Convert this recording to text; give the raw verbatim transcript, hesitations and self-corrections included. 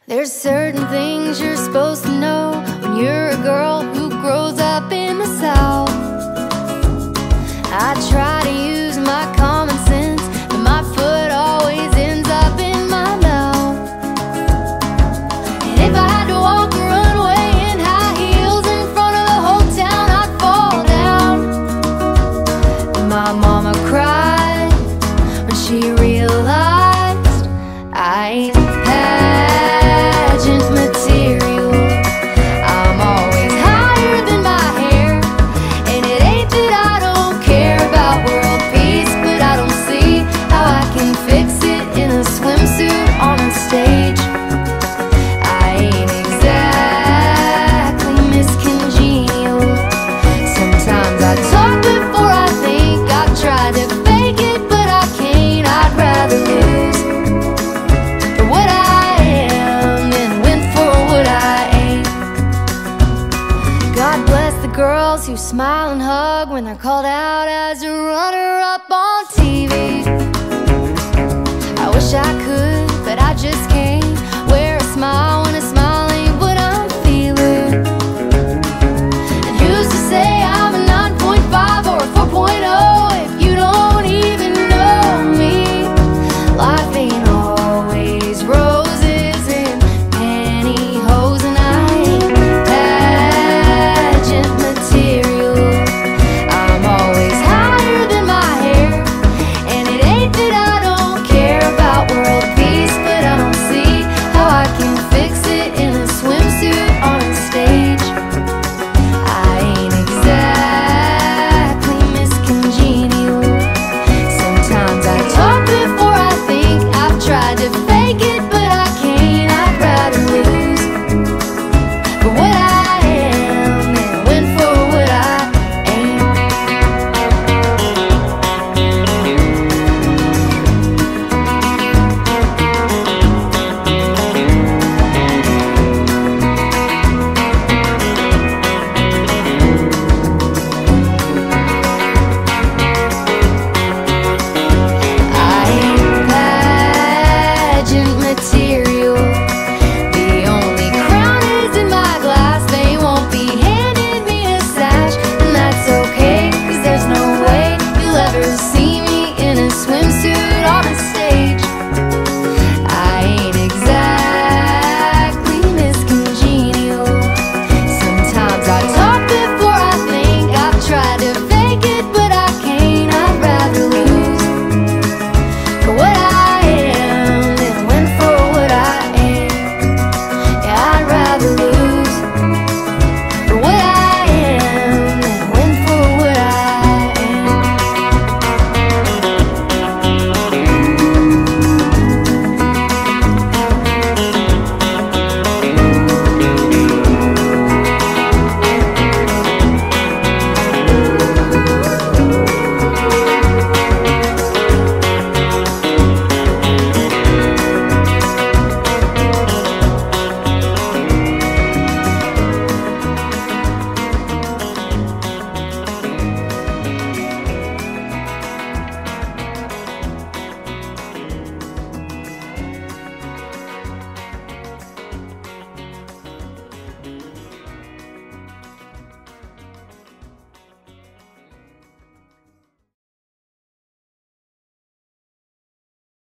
There's certain things you're supposed to know when you're a girl who grows up in the South. I try to use my common sense, but my foot always ends up in my mouth. And if I had to walk a runway in high heels in front of the whole town, I'd fall down. My mama cried when she realized I ain't pageant material. I'm always higher than my hair, and it ain't that I don't care about world peace, but I don't see how I can fix it in a swimsuit on a stage. I ain't exactly Miss Congenial. Sometimes I talk before I think. I've tried to fake it, but I can't. I'd rather lose for what I am than win for what I ain't. God bless the girls who smile and hug when they're called out as a runner-up on T V. I wish I could